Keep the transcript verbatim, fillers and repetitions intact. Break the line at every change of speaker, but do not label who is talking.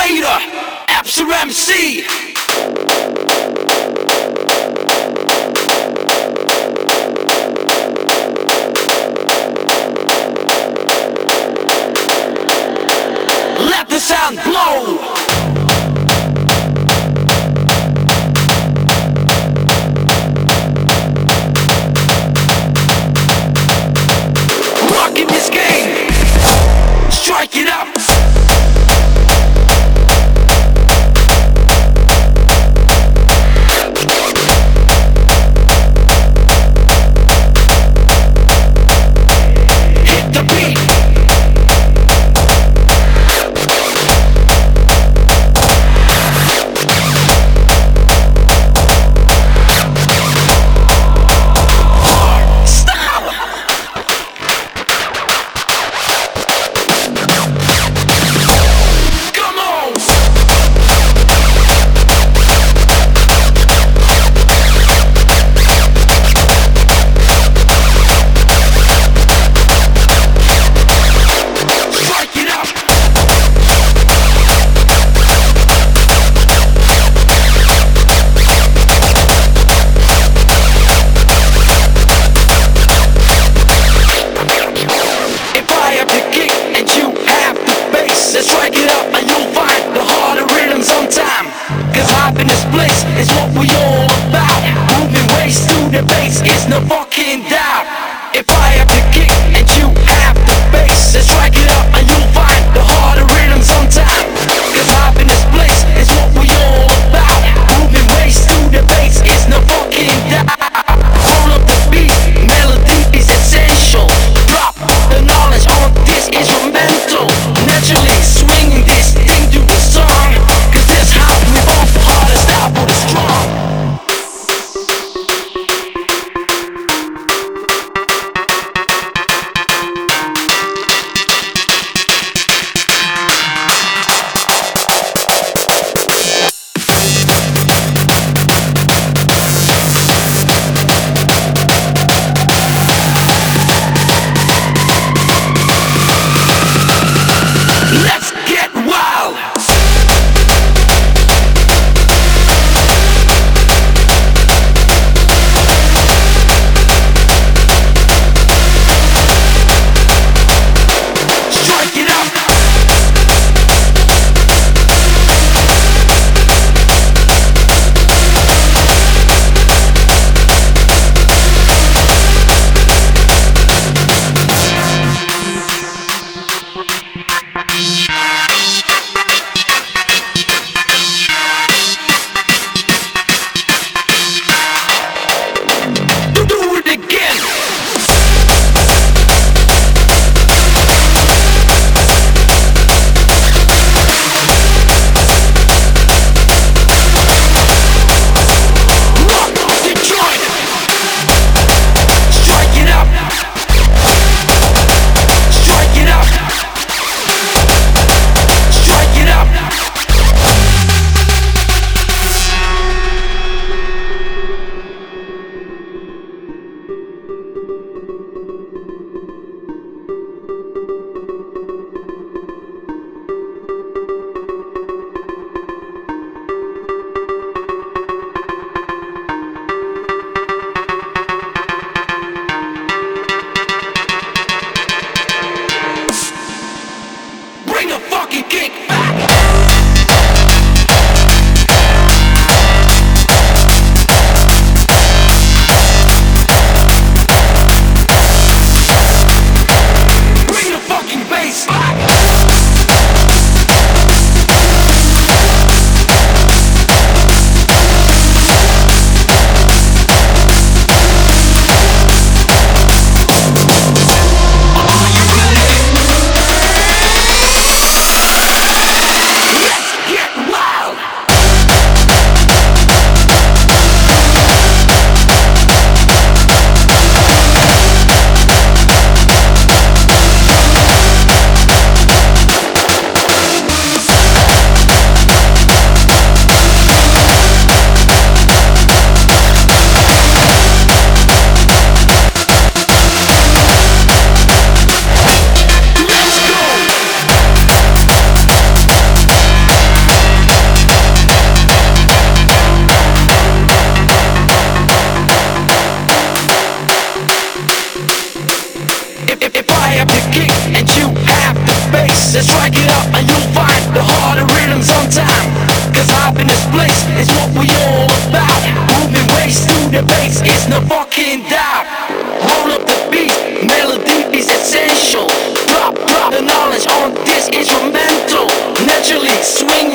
creator, Absor M C. Let the sound blow. Rocking this game, strike it up. Hit the beat. Strike it up and you'll find the harder rhythms on time. Cause happiness bliss is what we all about. Moving waist to the bass is no fucking doubt. If I have the kick and you have the bass, then strike it up and you'll find the harder rhythms on time. Cause happiness bliss is what we all about. Moving waist to the bass is no fucking doubt. Hold up the beat, melody is essential. Drop the knowledge on this instrumental. Naturally swing this thing to a song. Cause this how we both hard as stop with a strong. kicks and you have the bass. Let's strike it up and you'll find the harder rhythms on time. Cause hype in this place is what we all about. Moving waist to the bass is no fucking doubt. Roll up the beat, melody is essential. Drop, drop the knowledge on this instrumental. Naturally swing